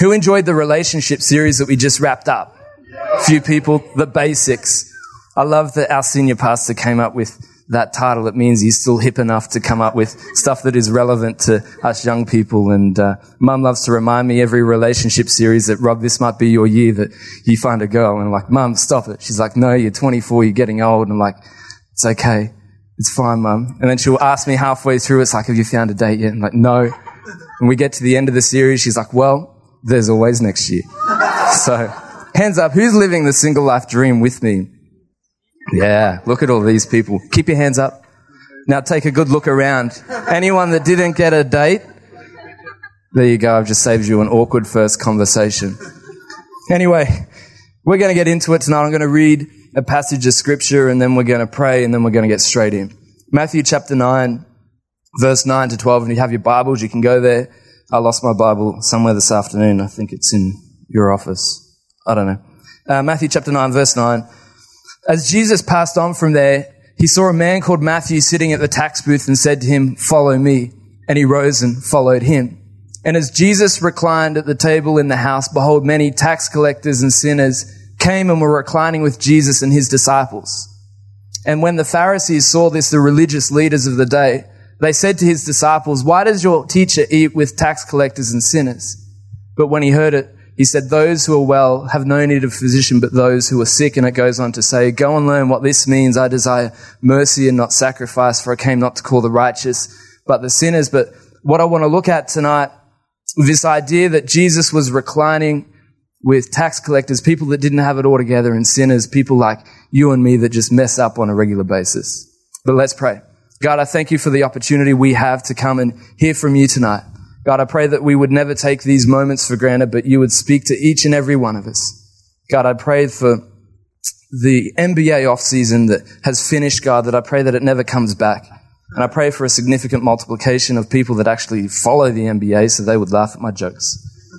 Who enjoyed the relationship series that we just wrapped up? A few people, the basics. I love that our senior pastor came up with that title. It means he's still hip enough to come up with stuff that is relevant to us young people. And Mum loves to remind me every relationship series that, Rob, this might be your year that you find a girl. And I'm like, Mum, stop it. She's like, no, you're 24, you're getting old. And I'm like, it's okay. It's fine, Mum. And then she'll ask me halfway through, it's like, have you found a date yet? And I'm like, no. And we get to the end of the series, she's like, well, there's always next year. So, hands up, who's living the single life dream with me? Yeah, look at all these people. Keep your hands up. Now take a good look around. Anyone that didn't get a date? There you go, I've just saved you an awkward first conversation. Anyway, we're going to get into it tonight. I'm going to read a passage of scripture and then we're going to pray and then we're going to get straight in. Matthew chapter 9, verse 9 to 12. And if you have your Bibles, you can go there. I lost my Bible somewhere this afternoon. I think it's in your office. I don't know. Matthew chapter 9, verse 9. As Jesus passed on from there, he saw a man called Matthew sitting at the tax booth and said to him, follow me. And he rose and followed him. And as Jesus reclined at the table in the house, behold, many tax collectors and sinners came and were reclining with Jesus and his disciples. And when the Pharisees saw this, the religious leaders of the day, they said to his disciples, why does your teacher eat with tax collectors and sinners? But when he heard it, he said, those who are well have no need of physician, but those who are sick. And it goes on to say, go and learn what this means. I desire mercy and not sacrifice, for I came not to call the righteous, but the sinners. But what I want to look at tonight, this idea that Jesus was reclining with tax collectors, people that didn't have it all together, and sinners, people like you and me that just mess up on a regular basis. But let's pray. God, I thank you for the opportunity we have to come and hear from you tonight. God, I pray that we would never take these moments for granted, but you would speak to each and every one of us. God, I pray for the NBA off-season that has finished, God, that I pray that it never comes back. And I pray for a significant multiplication of people that actually follow the NBA so they would laugh at my jokes.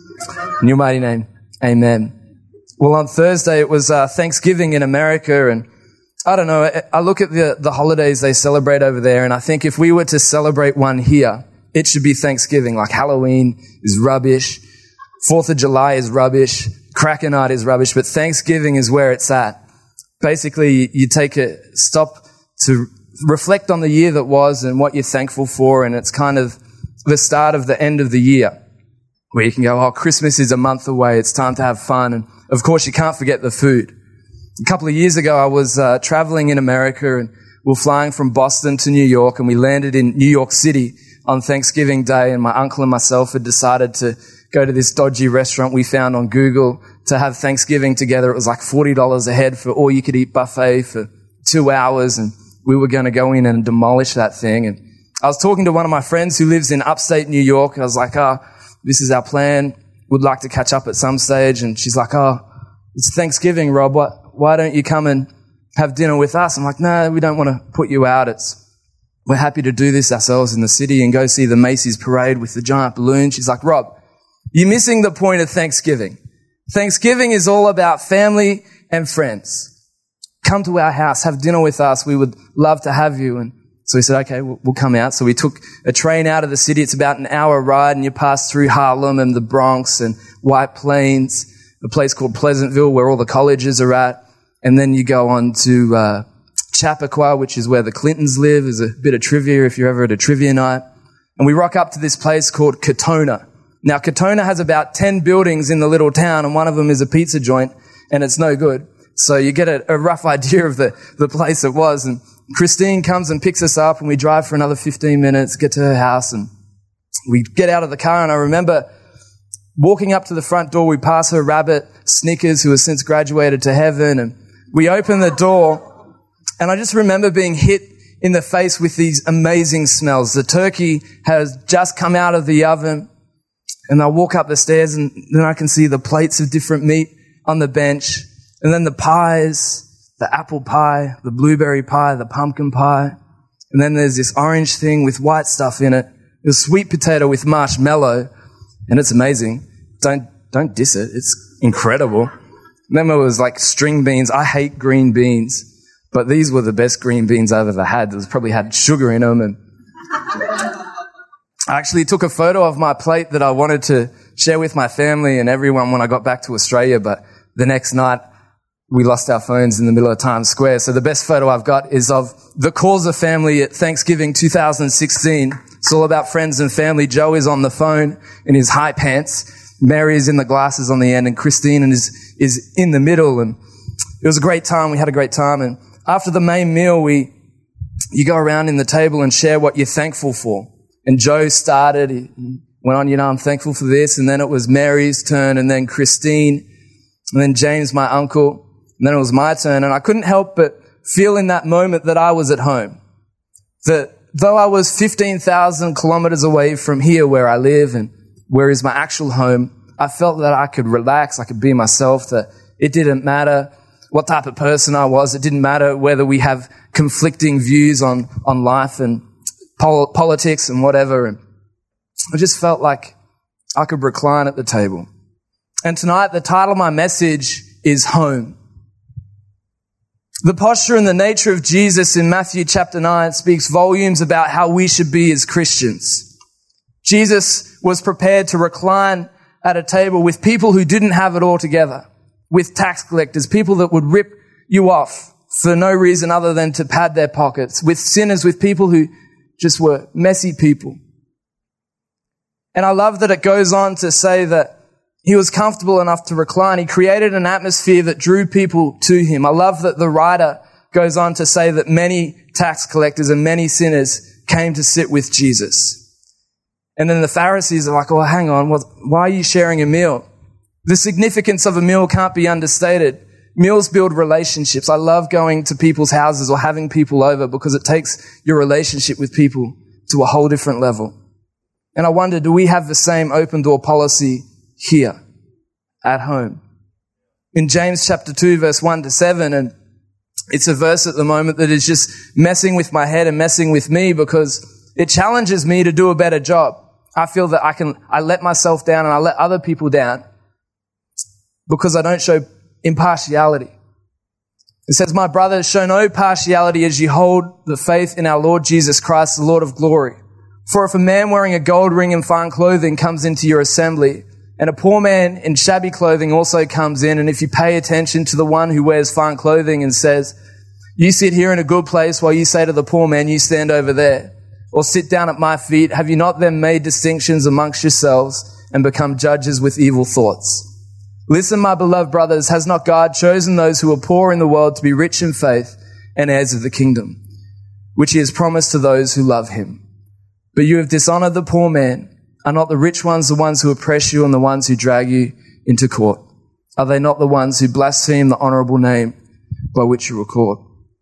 In your mighty name, amen. Well, on Thursday, it was Thanksgiving in America, and I don't know, I look at the holidays they celebrate over there, and I think if we were to celebrate one here, it should be Thanksgiving. Like Halloween is rubbish. 4th of July is rubbish. Cracker Night is rubbish. But Thanksgiving is where it's at. Basically, you take a stop to reflect on the year that was and what you're thankful for. And it's kind of the start of the end of the year where you can go, oh, Christmas is a month away. It's time to have fun. And of course, you can't forget the food. A couple of years ago, I was traveling in America and we were flying from Boston to New York, and we landed in New York City on Thanksgiving Day, and my uncle and myself had decided to go to this dodgy restaurant we found on Google to have Thanksgiving together. It was like $40 a head for all-you-could-eat buffet for 2 hours, and we were going to go in and demolish that thing. And I was talking to one of my friends who lives in upstate New York, and I was like, this is our plan. Would like to catch up at some stage. And she's like, it's Thanksgiving, Rob. Why don't you come and have dinner with us? I'm like, no, we don't want to put you out. We're happy to do this ourselves in the city and go see the Macy's parade with the giant balloon. She's like, Rob, you're missing the point of Thanksgiving. Thanksgiving is all about family and friends. Come to our house, have dinner with us. We would love to have you. And so we said, okay, we'll come out. So we took a train out of the city. It's about an hour ride, and you pass through Harlem and the Bronx and White Plains, a place called Pleasantville where all the colleges are at. And then you go on to Chappaqua, which is where the Clintons live. There's a bit of trivia if you're ever at a trivia night. And we rock up to this place called Katona. Now, Katona has about 10 buildings in the little town, and one of them is a pizza joint, and it's no good. So you get a rough idea of the place it was. And Christine comes and picks us up, and we drive for another 15 minutes, get to her house, and we get out of the car. And I remember walking up to the front door, we pass her rabbit, Snickers, who has since graduated to heaven, and we open the door. And I just remember being hit in the face with these amazing smells. The turkey has just come out of the oven, and I walk up the stairs, and then I can see the plates of different meat on the bench, and then the pies, the apple pie, the blueberry pie, the pumpkin pie, and then there's this orange thing with white stuff in it. There's sweet potato with marshmallow, and it's amazing. Don't diss it. It's incredible. And then there was like string beans. I hate green beans. But these were the best green beans I've ever had. It probably had sugar in them. And I actually took a photo of my plate that I wanted share with my family and everyone when I got back to Australia, but the next night we lost our phones in the middle of Times Square. So the best photo I've got is of the Causa family at Thanksgiving 2016. It's all about friends and family. Joe is on the phone in his high pants. Mary is in the glasses on the end, and Christine is in the middle. And it was a great time. We had a great time. And after the main meal, you go around in the table and share what you're thankful for. And Joe started, he went on, I'm thankful for this. And then it was Mary's turn, and then Christine, and then James, my uncle. And then it was my turn. And I couldn't help but feel in that moment that I was at home. That though I was 15,000 kilometers away from here where I live and where is my actual home, I felt that I could relax, I could be myself, that it didn't matter what type of person I was. It didn't matter whether we have conflicting views on life and politics and whatever. And I just felt like I could recline at the table. And tonight, the title of my message is Home. The posture and the nature of Jesus in Matthew chapter 9 speaks volumes about how we should be as Christians. Jesus was prepared to recline at a table with people who didn't have it all together, with tax collectors, people that would rip you off for no reason other than to pad their pockets, with sinners, with people who just were messy people. And I love that it goes on to say that he was comfortable enough to recline. He created an atmosphere that drew people to him. I love that the writer goes on to say that many tax collectors and many sinners came to sit with Jesus. And then the Pharisees are like, oh, hang on, why are you sharing a meal? The significance of a meal can't be understated. Meals build relationships. I love going to people's houses or having people over because it takes your relationship with people to a whole different level. And I wonder, do we have the same open door policy here at home? In James chapter 2, verse 1-7, and it's a verse at the moment that is just messing with my head and messing with me because it challenges me to do a better job. I feel that I let myself down and I let other people down because I don't show impartiality. It says, my brothers, show no partiality as you hold the faith in our Lord Jesus Christ, the Lord of glory. For if a man wearing a gold ring and fine clothing comes into your assembly, and a poor man in shabby clothing also comes in, and if you pay attention to the one who wears fine clothing and says, you sit here in a good place while you say to the poor man, you stand over there, or sit down at my feet, have you not then made distinctions amongst yourselves and become judges with evil thoughts? Listen, my beloved brothers, has not God chosen those who are poor in the world to be rich in faith and heirs of the kingdom, which he has promised to those who love him? But you have dishonored the poor man. Are not the rich ones the ones who oppress you and the ones who drag you into court? Are they not the ones who blaspheme the honorable name by which you were called?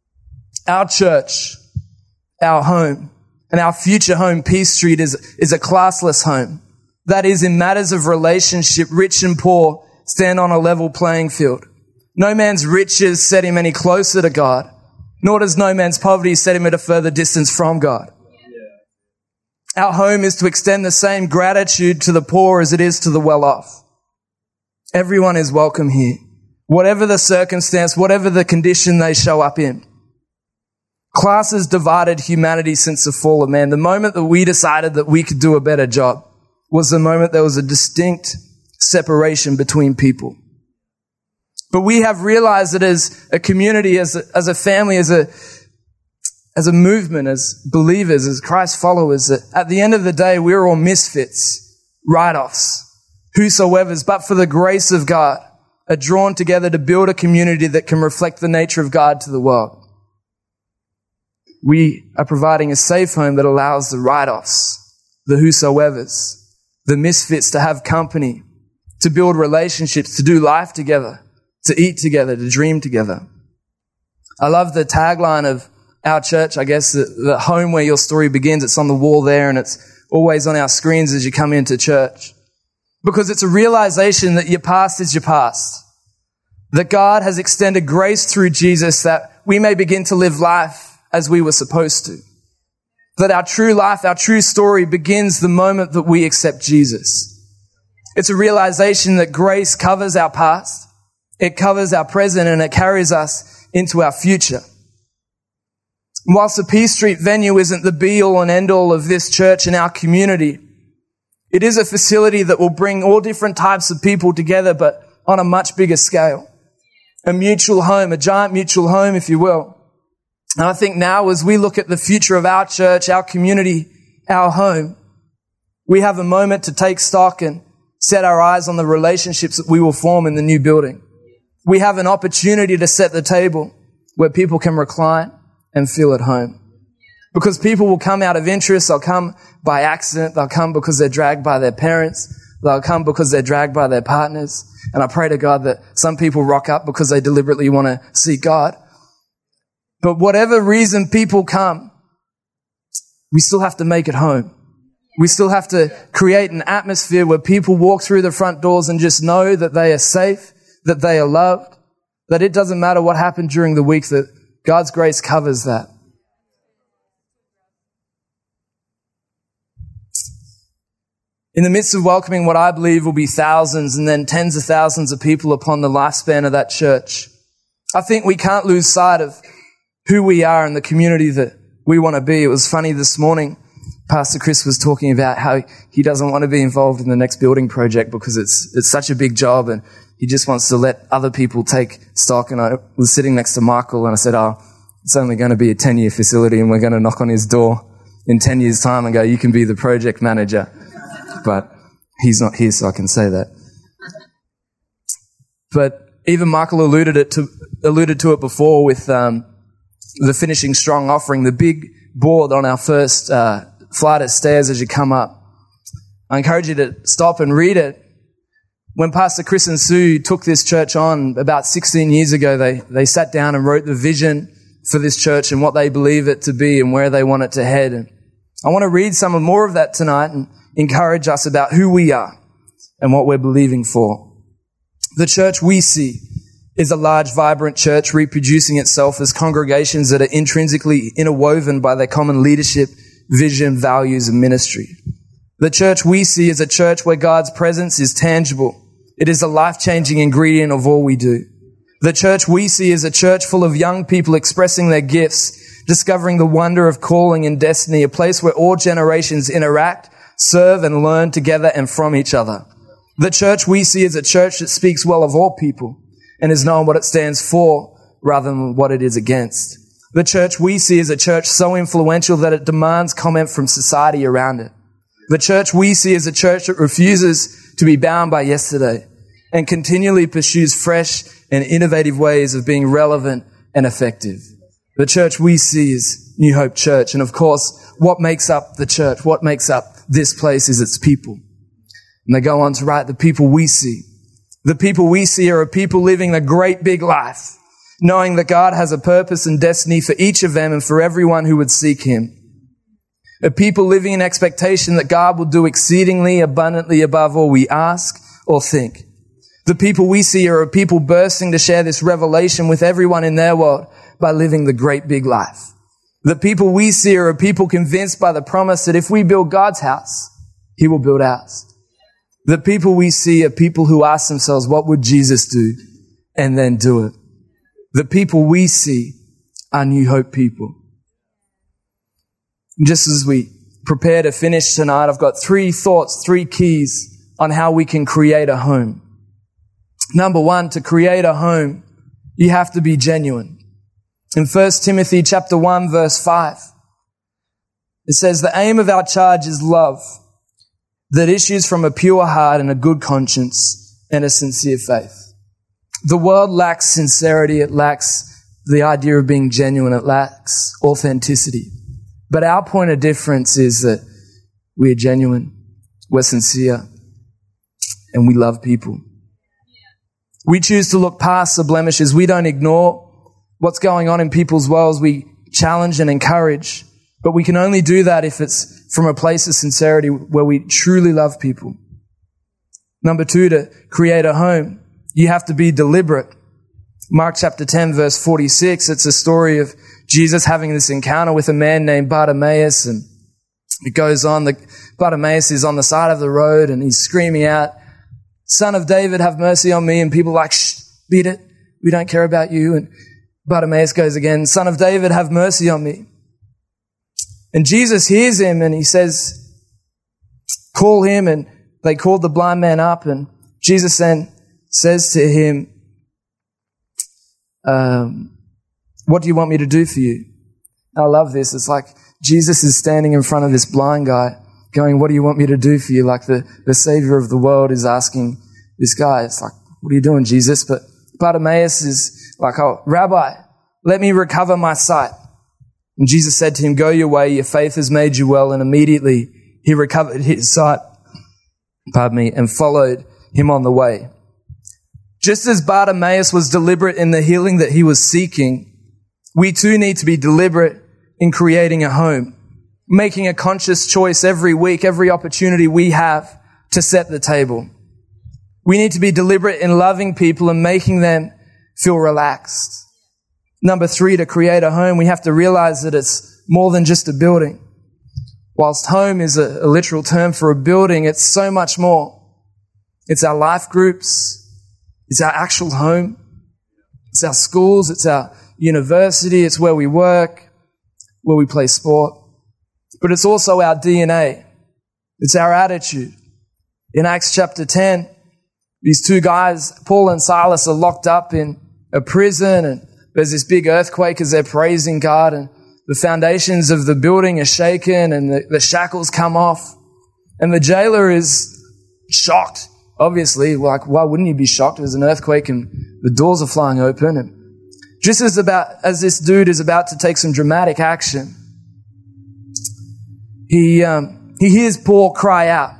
Our church, our home, and our future home, Peace Street, is a classless home. That is, in matters of relationship, rich and poor stand on a level playing field. No man's riches set him any closer to God, nor does no man's poverty set him at a further distance from God. Our home is to extend the same gratitude to the poor as it is to the well-off. Everyone is welcome here, whatever the circumstance, whatever the condition they show up in. Class has divided humanity since the fall of man. The moment that we decided that we could do a better job was the moment there was a distinct separation between people. But we have realized that as a community, as a family, as a movement, as believers, as Christ followers, that at the end of the day, we're all misfits, write-offs, whosoever's, but for the grace of God, are drawn together to build a community that can reflect the nature of God to the world. We are providing a safe home that allows the write-offs, the whosoever's, the misfits to have company, to build relationships, to do life together, to eat together, to dream together. I love the tagline of our church, I guess, the home where your story begins. It's on the wall there and it's always on our screens as you come into church. Because it's a realization that your past is your past. That God has extended grace through Jesus that we may begin to live life as we were supposed to. That our true life, our true story begins the moment that we accept Jesus. It's a realization that grace covers our past, it covers our present, and it carries us into our future. Whilst the Peace Street venue isn't the be-all and end-all of this church and our community, It is a facility that will bring all different types of people together, but on a much bigger scale. A mutual home, a giant mutual home, if you will. And I think now as we look at the future of our church, our community, our home, we have a moment to take stock and set our eyes on the relationships that we will form in the new building. We have an opportunity to set the table where people can recline and feel at home. Because people will come out of interest, they'll come by accident, they'll come because they're dragged by their parents, they'll come because they're dragged by their partners. And I pray to God that some people rock up because they deliberately want to seek God. But whatever reason people come, we still have to make it home. We still have to create an atmosphere where people walk through the front doors and just know that they are safe, that they are loved, that it doesn't matter what happened during the week, that God's grace covers that. In the midst of welcoming what I believe will be thousands and then tens of thousands of people upon the lifespan of that church, I think we can't lose sight of who we are and the community that we want to be. It was funny this morning, Pastor Chris was talking about how he doesn't want to be involved in the next building project because it's such a big job and he just wants to let other people take stock. And I was sitting next to Michael and I said, it's only going to be a 10-year facility and we're going to knock on his door in 10 years' time and go, you can be the project manager. But he's not here, so I can say that. But even Michael alluded to it before with the Finishing Strong offering, the big board on our first flight of stairs as you come up. I encourage you to stop and read it. When Pastor Chris and Sue took this church on about 16 years ago, they sat down and wrote the vision for this church and what they believe it to be and where they want it to head. And I want to read some more of that tonight and encourage us about who we are and what we're believing for. The church we see is a large, vibrant church reproducing itself as congregations that are intrinsically interwoven by their common leadership, vision, values, and ministry. The church we see is a church where God's presence is tangible. It is a life-changing ingredient of all we do. The church we see is a church full of young people expressing their gifts, discovering the wonder of calling and destiny, a place where all generations interact, serve, and learn together and from each other. The church we see is a church that speaks well of all people and is known what it stands for rather than what it is against. The church we see is a church so influential that it demands comment from society around it. The church we see is a church that refuses to be bound by yesterday and continually pursues fresh and innovative ways of being relevant and effective. The church we see is New Hope Church. And of course, what makes up the church, what makes up this place is its people. And they go on to write, the people we see. The people we see are a people living a great big life, knowing that God has a purpose and destiny for each of them and for everyone who would seek Him. A people living in expectation that God will do exceedingly abundantly above all we ask or think. The people we see are a people bursting to share this revelation with everyone in their world by living the great big life. The people we see are a people convinced by the promise that if we build God's house, He will build ours. The people we see are people who ask themselves, what would Jesus do? And then do it. The people we see are New Hope people. Just as we prepare to finish tonight, I've got 3 thoughts, 3 keys on how we can create a home. Number 1, to create a home, you have to be genuine. In 1 Timothy chapter 1, verse 5, it says, the aim of our charge is love that issues from a pure heart and a good conscience and a sincere faith. The world lacks sincerity. It lacks the idea of being genuine. It lacks authenticity. But our point of difference is that we're genuine, we're sincere, and we love people. We choose to look past the blemishes. We don't ignore what's going on in people's worlds. We challenge and encourage. But we can only do that if it's from a place of sincerity where we truly love people. Number 2, to create a home, you have to be deliberate. Mark chapter 10, verse 46, it's a story of Jesus having this encounter with a man named Bartimaeus, and it goes on. Bartimaeus is on the side of the road and he's screaming out, Son of David, have mercy on me. And people are like, shh, beat it. We don't care about you. And Bartimaeus goes again, Son of David, have mercy on me. And Jesus hears him and he says, call him, and they called the blind man up, and Jesus then says to him, what do you want me to do for you? I love this. It's like Jesus is standing in front of this blind guy going, what do you want me to do for you? Like the Savior of the world is asking this guy. It's like, what are you doing, Jesus? But Bartimaeus is like, oh, Rabbi, let me recover my sight. And Jesus said to him, go your way, your faith has made you well. And immediately he recovered his sight, and followed him on the way. Just as Bartimaeus was deliberate in the healing that he was seeking, we too need to be deliberate in creating a home, making a conscious choice every week, every opportunity we have to set the table. We need to be deliberate in loving people and making them feel relaxed. Number 3, to create a home, we have to realize that it's more than just a building. Whilst home is a literal term for a building, it's so much more. It's our life groups. It's our actual home. It's our schools. It's our university. It's where we work, where we play sport. But it's also our DNA. It's our attitude. In Acts chapter 10, these 2 guys, Paul and Silas, are locked up in a prison, and there's this big earthquake as they're praising God, and the foundations of the building are shaken, and the shackles come off. And the jailer is shocked, obviously. Like, why wouldn't you be shocked? There's an earthquake and the doors are flying open. And just as this dude is about to take some dramatic action, he hears Paul cry out.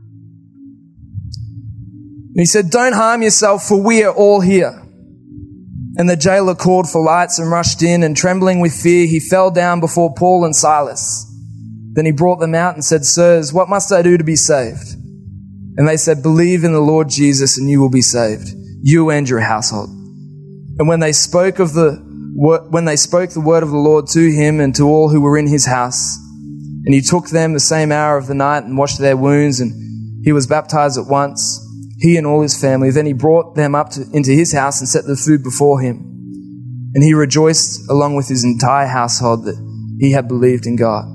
And he said, don't harm yourself, for we are all here. And the jailer called for lights and rushed in, and trembling with fear, he fell down before Paul and Silas. Then he brought them out and said, sirs, what must I do to be saved? And they said, believe in the Lord Jesus and you will be saved, you and your household. And when they spoke the word of the Lord to him and to all who were in his house, and he took them the same hour of the night and washed their wounds, and he was baptized at once, he and all his family. Then he brought them up into his house and set the food before him. And he rejoiced along with his entire household that he had believed in God.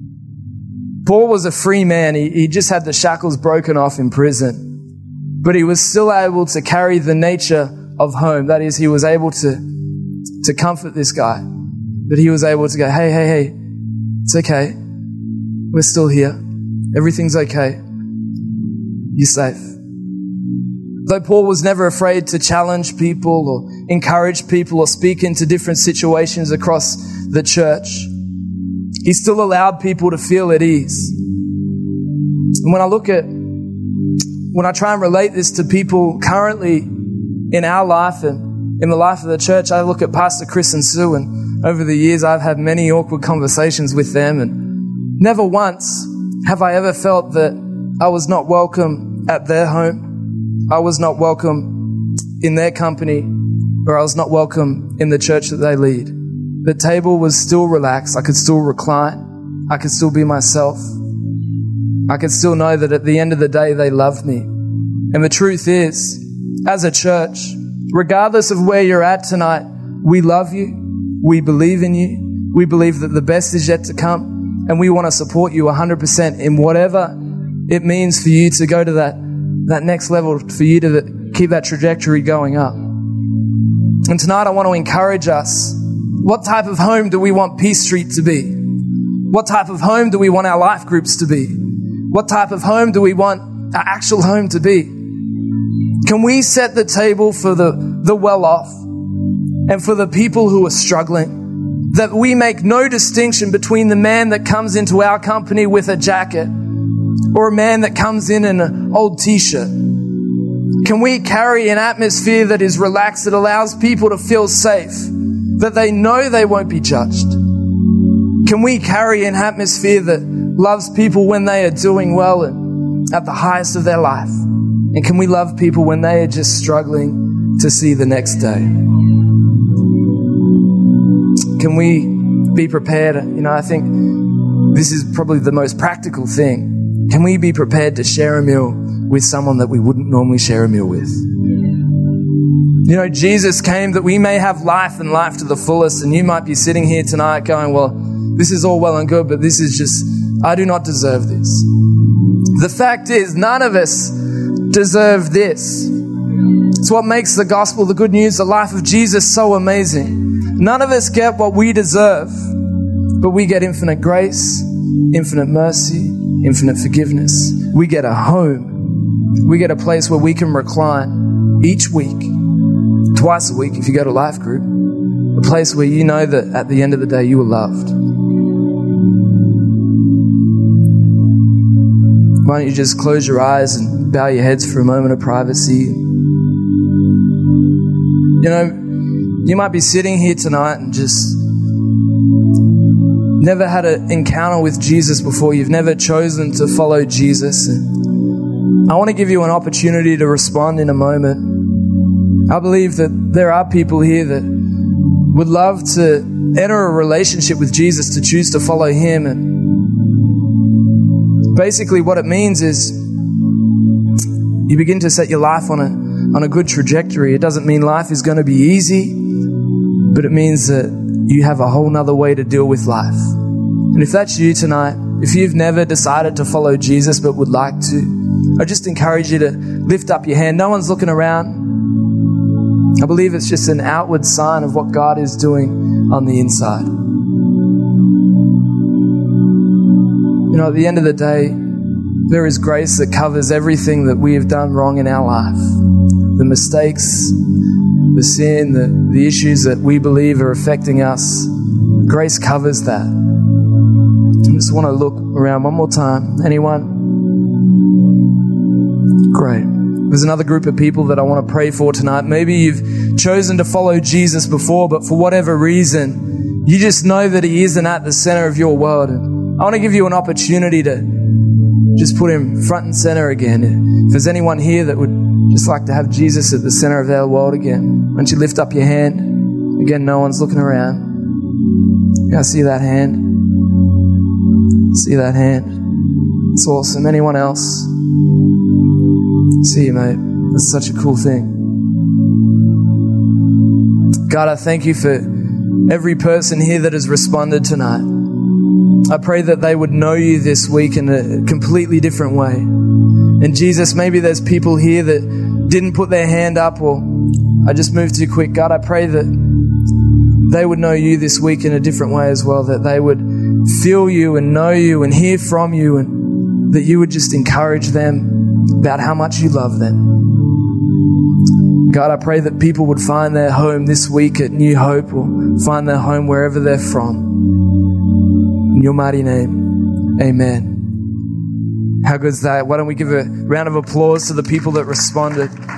Paul was a free man. He just had the shackles broken off in prison. But he was still able to carry the nature of home. That is, he was able to comfort this guy. That he was able to go, hey, it's okay. We're still here. Everything's okay. You're safe. Though Paul was never afraid to challenge people or encourage people or speak into different situations across the church, he still allowed people to feel at ease. And when I try and relate this to people currently in our life and in the life of the church, I look at Pastor Chris and Sue, and over the years I've had many awkward conversations with them, and never once have I ever felt that I was not welcome at their home. I was not welcome in their company, or I was not welcome in the church that they lead. The table was still relaxed. I could still recline. I could still be myself. I could still know that at the end of the day, they loved me. And the truth is, as a church, regardless of where you're at tonight, we love you. We believe in you. We believe that the best is yet to come. And we want to support you 100% in whatever it means for you to go to that next level, for you to keep that trajectory going up. And tonight I want to encourage us. What type of home do we want Peace Street to be? What type of home do we want our life groups to be? What type of home do we want our actual home to be? Can we set the table for the well-off and for the people who are struggling? That we make no distinction between the man that comes into our company with a jacket or a man that comes in an old t-shirt? Can we carry an atmosphere that is relaxed, that allows people to feel safe, that they know they won't be judged? Can we carry an atmosphere that loves people when they are doing well and at the highest of their life? And can we love people when they are just struggling to see the next day? Can we be prepared? I think this is probably the most practical thing. Can we be prepared to share a meal with someone that we wouldn't normally share a meal with? Jesus came that we may have life and life to the fullest. And you might be sitting here tonight going, well, this is all well and good, but this is just, I do not deserve this. The fact is, none of us deserve this. It's what makes the gospel, the good news, the life of Jesus so amazing. None of us get what we deserve, but we get infinite grace, infinite mercy, infinite forgiveness. We get a home. We get a place where we can recline each week, twice a week if you go to life group, a place where you know that at the end of the day you were loved. Why don't you just close your eyes and bow your heads for a moment of privacy? You know, you might be sitting here tonight and just never had an encounter with Jesus before. You've never chosen to follow Jesus. And I want to give you an opportunity to respond in a moment. I believe that there are people here that would love to enter a relationship with Jesus, to choose to follow him. And basically what it means is you begin to set your life on a good trajectory. It doesn't mean life is going to be easy, but it means that you have a whole nother way to deal with life. And if that's you tonight, if you've never decided to follow Jesus but would like to, I just encourage you to lift up your hand. No one's looking around. I believe it's just an outward sign of what God is doing on the inside. You know, at the end of the day, there is grace that covers everything that we have done wrong in our life. The mistakes, the sin, the issues that we believe are affecting us. Grace covers that. I just want to look around one more time. Anyone? Great. There's another group of people that I want to pray for tonight. Maybe you've chosen to follow Jesus before, but for whatever reason, you just know that he isn't at the center of your world. And I want to give you an opportunity to just put him front and center again. If there's anyone here that would just like to have Jesus at the center of their world again, why don't you lift up your hand? Again, no one's looking around. Yeah, I see that hand. See that hand. It's awesome. Anyone else? See you, mate. That's such a cool thing. God, I thank you for every person here that has responded tonight. I pray that they would know you this week in a completely different way. And Jesus, maybe there's people here that didn't put their hand up, or I just moved too quick. God, I pray that they would know you this week in a different way as well, that they would feel you and know you and hear from you, and that you would just encourage them about how much you love them. God, I pray that people would find their home this week at New Hope, or find their home wherever they're from. In your mighty name, amen. How good is that? Why don't we give a round of applause to the people that responded?